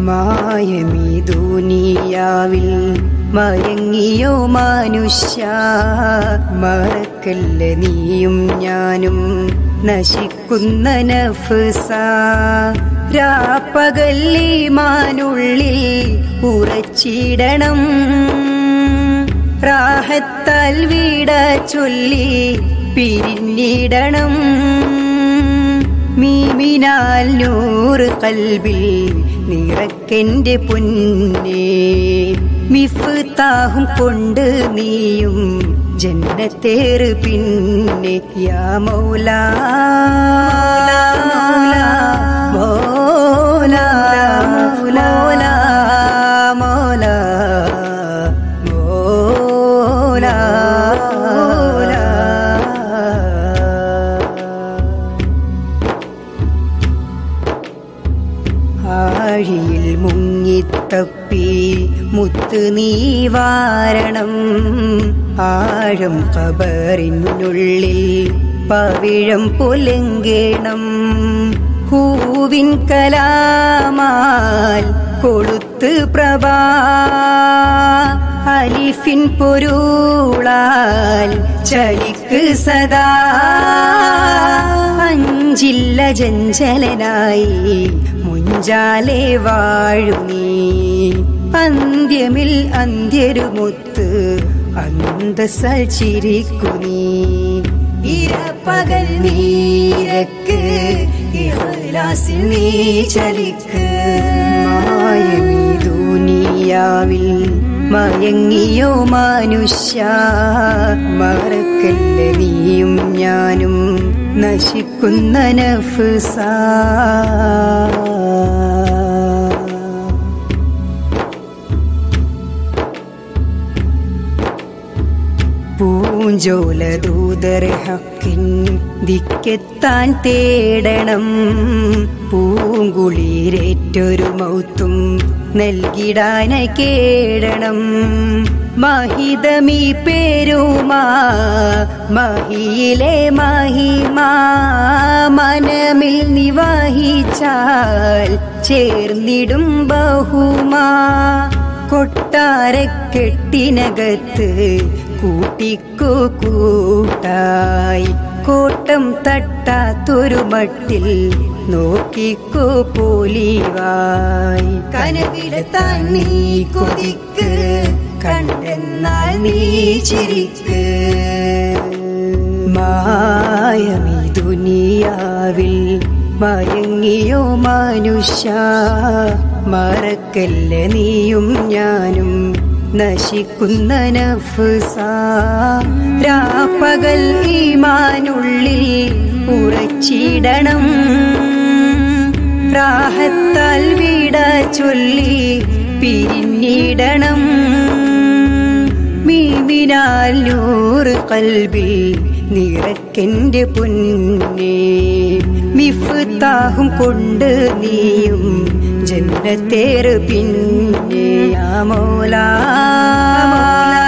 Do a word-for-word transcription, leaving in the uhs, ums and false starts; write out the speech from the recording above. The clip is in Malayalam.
മായമീ ദുനിയാവിൽ മയങ്ങിയോ മനുഷ്യ, മറക്കല്ല നീയും ഞാനും നശിക്കുന്ന നഫ്സ. രാപ്പകൽ ഈമാനുള്ളിൽ ഉറച്ചിടണം, റാഹത്താൽ വീട ചൊല്ലി പിരിഞ്ഞിടണം. മീമിനാൽ നൂറ് കൽബിൽ നിറക്കെന്റെ പൊന്നേ, മിഫ്താഹും കൊണ്ട് നീയും ജന്നത്തേറ് പിന്നെ. യാ മൗലാ മൗലാ മൗലാ മൗലാ മൗലാ മൗലാ. ആഴിയിൽ മുങ്ങിത്തപ്പി മുത്ത് നീ വാരണം, ആഴം ഖബറിനുള്ളിൽ പവിഴം പുലങ്കേണം. ഹൂവിൻ കലാമാൽ കൊളുത്ത് പ്രഭാ, അലിഫിൻ പൊരുളാൽ ചലിക്ക് സദാ. അഞ്ചില്ല ജഞ്ചലനായി മുഞ്ചാലെ വാഴു നീ, അന്ത്യമിൽ അന്ത്യരുമൊത്ത് അന്തസ്സാൽ ചിരിക്കു നീ. ഇരപ്പകൽ നീരക്ക് ഇഖ്ലാസിൽ നീ ചലിക്ക്. മായമീ ദുനിയാവിൽ മയങ്ങിയോ മനുഷ്യ, മറക്കല്ല നീയും ഞാനും നശിക്കുന്ന നഫ്സ. പൂഞ്ചോല ദൂതർ ഹക്കിൻ ദിക്കെത്താൻ തേടണം, പൂങ്കുളിരേറ്റൊരു മൗത്തും നൽകിടാന കേടണം. മഹിതമീ പേരുമാ മഹിയിലെ മഹിമാ, മനമിൽ നിവഹിച്ചാൽ ചേർന്നിടും ബഹുമാ. കൊട്ടാരക്കെട്ടിനകത്ത് കൂട്ടിക്കു കൂട്ടായി, കോട്ടം തട്ടാത്തൊരു മട്ടിൽ നോക്കിക്കു പോലിവായി. കനവിലെത്താൻ നീ കൊതിക്ക്, കണ്ടെന്നാൽ നീ ചിരിക്ക്. മായമീ ദുനിയാവിൽ മയങ്ങിയോ മനുഷ്യ, മറക്കല്ല നീയും ഞാനും നശിക്കുന്ന നഫ്സ. രാപ്പകൽ ഈമാനുള്ളിൽ ഉറച്ചിടണം, റാഹത്താൽ വീട ചൊല്ലി പിരിഞ്ഞിടണം. മീമിനാൽ നൂറ് കൽബിൽ നിറക്കെന്റെ പൊന്നേ, മിഫ്താഹും കൊണ്ട് നീയും ജന്നത്തേറ് പിന്നെ. യാ മൗലാ മൗലാ